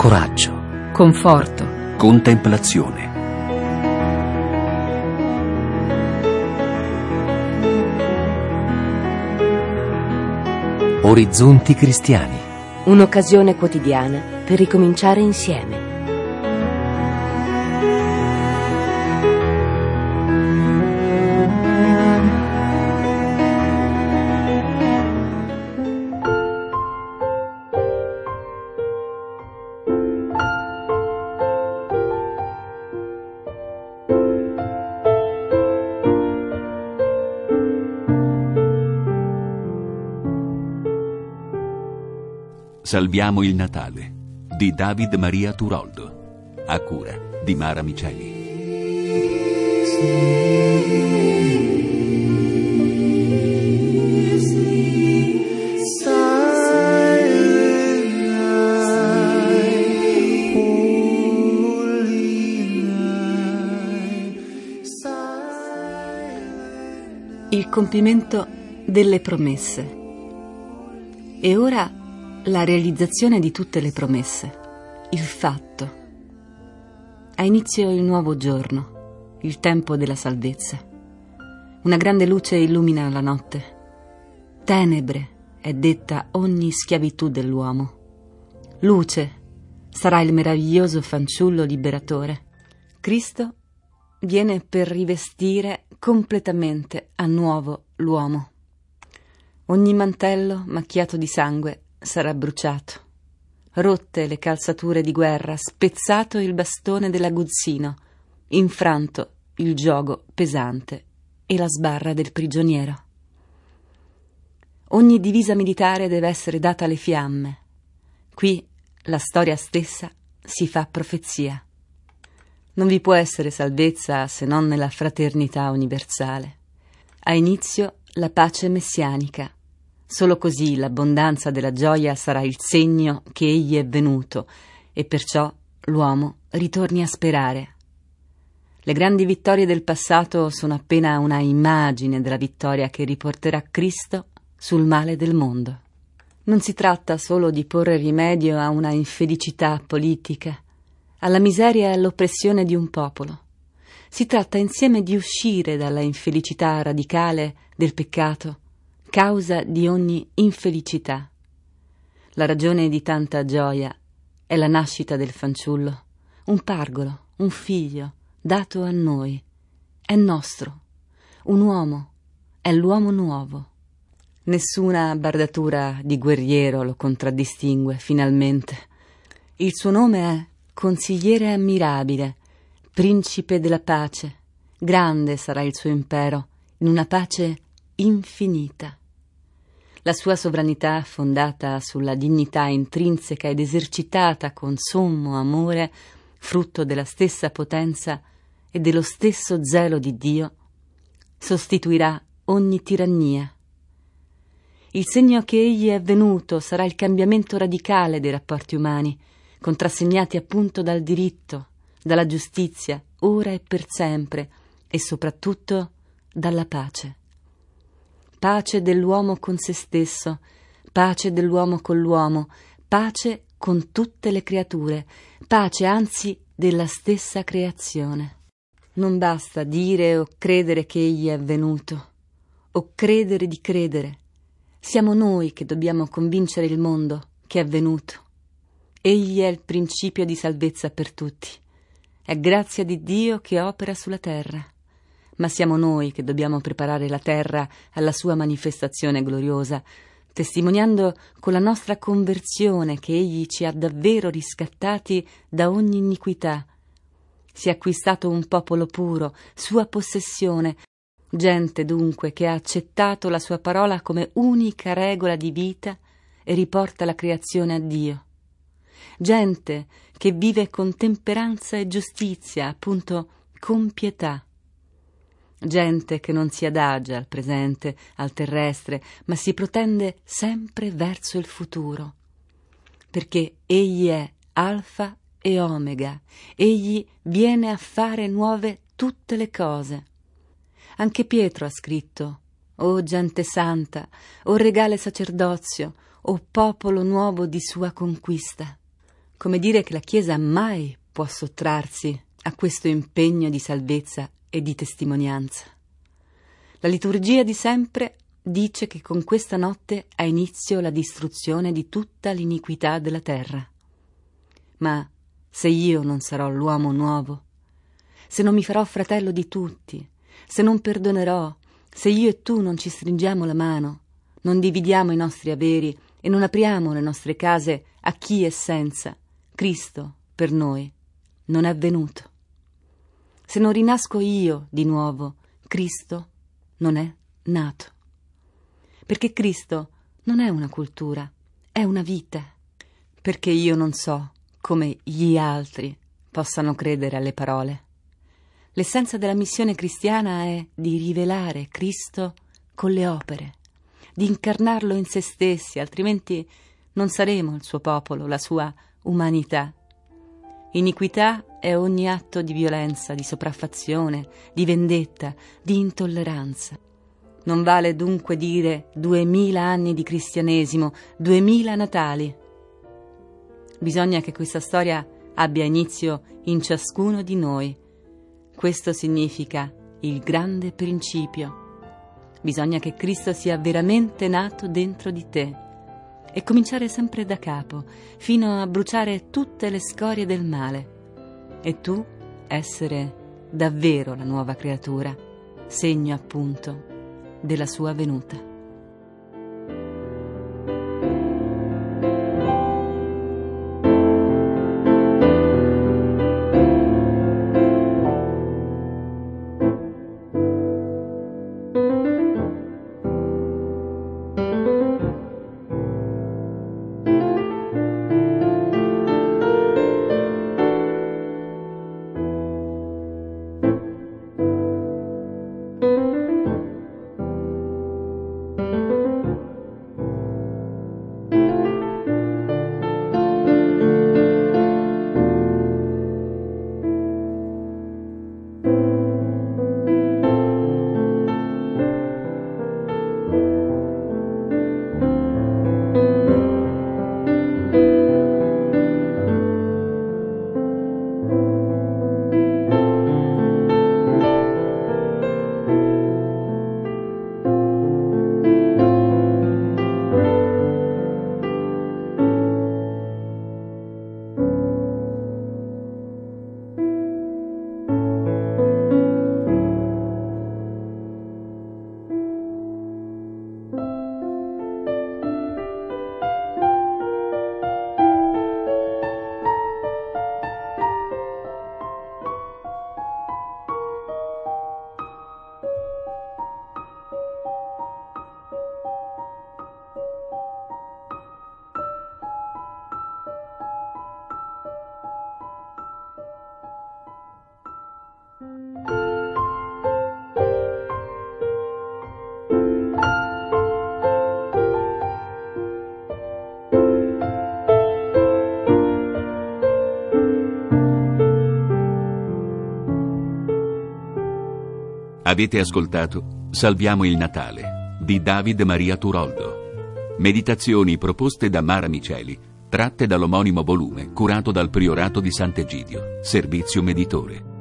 coraggio, conforto, contemplazione. Orizzonti cristiani. Un'occasione quotidiana per ricominciare insieme. Salviamo il Natale di David Maria Turoldo, a cura di Mara Miceli. il compimento delle promesse. E ora la realizzazione di tutte le promesse, il fatto. Ha inizio il nuovo giorno, il tempo della salvezza. Una grande luce illumina la notte. Tenebre è detta ogni schiavitù dell'uomo. Luce sarà il meraviglioso fanciullo liberatore. Cristo viene per rivestire completamente a nuovo l'uomo. Ogni mantello macchiato di sangue sarà bruciato, rotte le calzature di guerra, spezzato il bastone dell'aguzzino, infranto il giogo pesante e la sbarra del prigioniero. Ogni divisa militare deve essere data alle fiamme. Qui la storia stessa si fa profezia. Non vi può essere salvezza se non nella fraternità universale. Ha inizio la pace messianica. Solo così l'abbondanza della gioia sarà il segno che egli è venuto e perciò l'uomo ritorni a sperare. Le grandi vittorie del passato sono appena una immagine della vittoria che riporterà Cristo sul male del mondo. Non si tratta solo di porre rimedio a una infelicità politica, alla miseria e all'oppressione di un popolo. Si tratta insieme di uscire dalla infelicità radicale del peccato, causa di ogni infelicità. La ragione di tanta gioia è la nascita del fanciullo, un pargolo, un figlio, dato a noi. È nostro, un uomo, è l'uomo nuovo. Nessuna bardatura di guerriero lo contraddistingue, finalmente. Il suo nome è Consigliere ammirabile, Principe della pace. Grande sarà il suo impero, in una pace infinita. La sua sovranità, fondata sulla dignità intrinseca ed esercitata con sommo amore, frutto della stessa potenza e dello stesso zelo di Dio, sostituirà ogni tirannia. Il segno che egli è venuto sarà il cambiamento radicale dei rapporti umani, contrassegnati appunto dal diritto, dalla giustizia, ora e per sempre, e soprattutto dalla pace. Pace dell'uomo con se stesso, pace dell'uomo con l'uomo, pace con tutte le creature, pace anzi della stessa creazione. Non basta dire o credere che egli è venuto, o credere di credere. Siamo noi che dobbiamo convincere il mondo che è venuto. Egli è il principio di salvezza per tutti. È grazia di Dio che opera sulla terra. Ma siamo noi che dobbiamo preparare la terra alla sua manifestazione gloriosa, testimoniando con la nostra conversione che egli ci ha davvero riscattati da ogni iniquità. Si è acquistato un popolo puro, sua possessione, gente dunque che ha accettato la sua parola come unica regola di vita e riporta la creazione a Dio. Gente che vive con temperanza e giustizia, appunto con pietà. Gente che non si adagia al presente, al terrestre, ma si protende sempre verso il futuro. Perché egli è Alfa e Omega, egli viene a fare nuove tutte le cose. Anche Pietro ha scritto: «O gente santa, o regale sacerdozio, o popolo nuovo di sua conquista». come dire che la Chiesa mai può sottrarsi a questo impegno di salvezza e di testimonianza. La liturgia di sempre dice che con questa notte ha inizio la distruzione di tutta l'iniquità della terra. Ma se io non sarò l'uomo nuovo, se non mi farò fratello di tutti, se non perdonerò, se io e tu non ci stringiamo la mano, non dividiamo i nostri averi e non apriamo le nostre case a chi è senza, Cristo per noi non è venuto. Se non rinasco io di nuovo, Cristo non è nato. Perché Cristo non è una cultura, è una vita. Perché io non so come gli altri possano credere alle parole. L'essenza della missione cristiana è di rivelare Cristo con le opere, di incarnarlo in se stessi, altrimenti non saremo il suo popolo, la sua umanità. Iniquità è ogni atto di violenza, di sopraffazione, di vendetta, di intolleranza. Non vale dunque dire 2000 anni di cristianesimo, 2000 Natali. Bisogna che questa storia abbia inizio in ciascuno di noi. Questo significa il grande principio. Bisogna che Cristo sia veramente nato dentro di te e cominciare sempre da capo, fino a bruciare tutte le scorie del male. E tu essere davvero la nuova creatura, segno appunto della sua venuta. Avete ascoltato Salviamo il Natale di David Maria Turoldo. Meditazioni proposte da Mara Miceli, tratte dall'omonimo volume curato dal Priorato di Sant'Egidio, Servizio Meditore.